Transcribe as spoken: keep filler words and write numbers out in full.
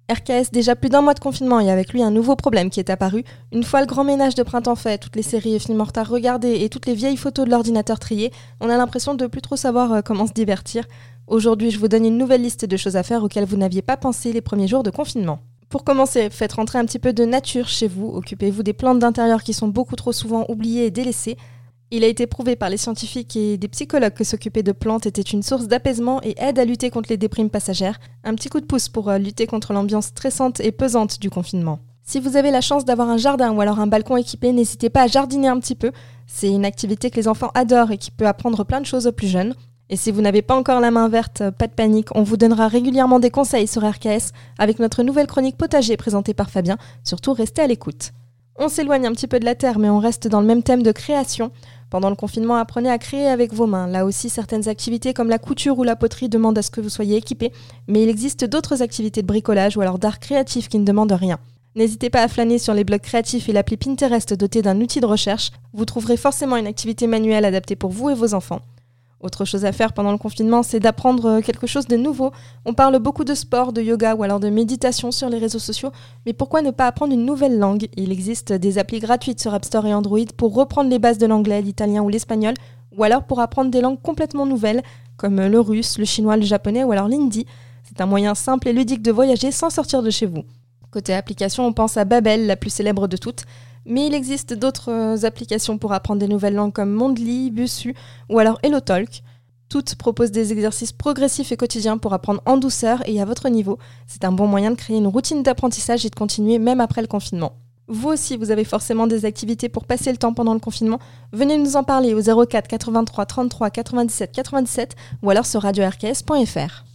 R K S, déjà plus d'un mois de confinement et avec lui un nouveau problème qui est apparu. Une fois le grand ménage de printemps fait, toutes les séries et films en retard regardés et toutes les vieilles photos de l'ordinateur triées, on a l'impression de plus trop savoir euh, comment se divertir. Aujourd'hui, je vous donne une nouvelle liste de choses à faire auxquelles vous n'aviez pas pensé les premiers jours de confinement. Pour commencer, faites rentrer un petit peu de nature chez vous, occupez-vous des plantes d'intérieur qui sont beaucoup trop souvent oubliées et délaissées. Il a été prouvé par les scientifiques et des psychologues que s'occuper de plantes était une source d'apaisement et aide à lutter contre les déprimes passagères. Un petit coup de pouce pour lutter contre l'ambiance stressante et pesante du confinement. Si vous avez la chance d'avoir un jardin ou alors un balcon équipé, n'hésitez pas à jardiner un petit peu. C'est une activité que les enfants adorent et qui peut apprendre plein de choses aux plus jeunes. Et si vous n'avez pas encore la main verte, pas de panique, on vous donnera régulièrement des conseils sur R K S avec notre nouvelle chronique potager présentée par Fabien. Surtout, restez à l'écoute. On s'éloigne un petit peu de la terre, mais on reste dans le même thème de création. Pendant le confinement, apprenez à créer avec vos mains. Là aussi, certaines activités comme la couture ou la poterie demandent à ce que vous soyez équipés, mais il existe d'autres activités de bricolage ou alors d'art créatif qui ne demandent rien. N'hésitez pas à flâner sur les blogs créatifs et l'appli Pinterest dotée d'un outil de recherche. Vous trouverez forcément une activité manuelle adaptée pour vous et vos enfants. Autre chose à faire pendant le confinement, c'est d'apprendre quelque chose de nouveau. On parle beaucoup de sport, de yoga ou alors de méditation sur les réseaux sociaux, mais pourquoi ne pas apprendre une nouvelle langue ? Il existe des applis gratuites sur App Store et Android pour reprendre les bases de l'anglais, l'italien ou l'espagnol, ou alors pour apprendre des langues complètement nouvelles, comme le russe, le chinois, le japonais ou alors l'hindi. C'est un moyen simple et ludique de voyager sans sortir de chez vous. Côté application, on pense à Babbel, la plus célèbre de toutes. Mais il existe d'autres applications pour apprendre des nouvelles langues comme Mondly, Busuu ou alors HelloTalk. Toutes proposent des exercices progressifs et quotidiens pour apprendre en douceur et à votre niveau. C'est un bon moyen de créer une routine d'apprentissage et de continuer même après le confinement. Vous aussi, vous avez forcément des activités pour passer le temps pendant le confinement. Venez nous en parler au zéro quatre quatre-vingt-trois trente-trois quatre-vingt-dix-sept quatre-vingt-dix-sept ou alors sur radio r k s point f r.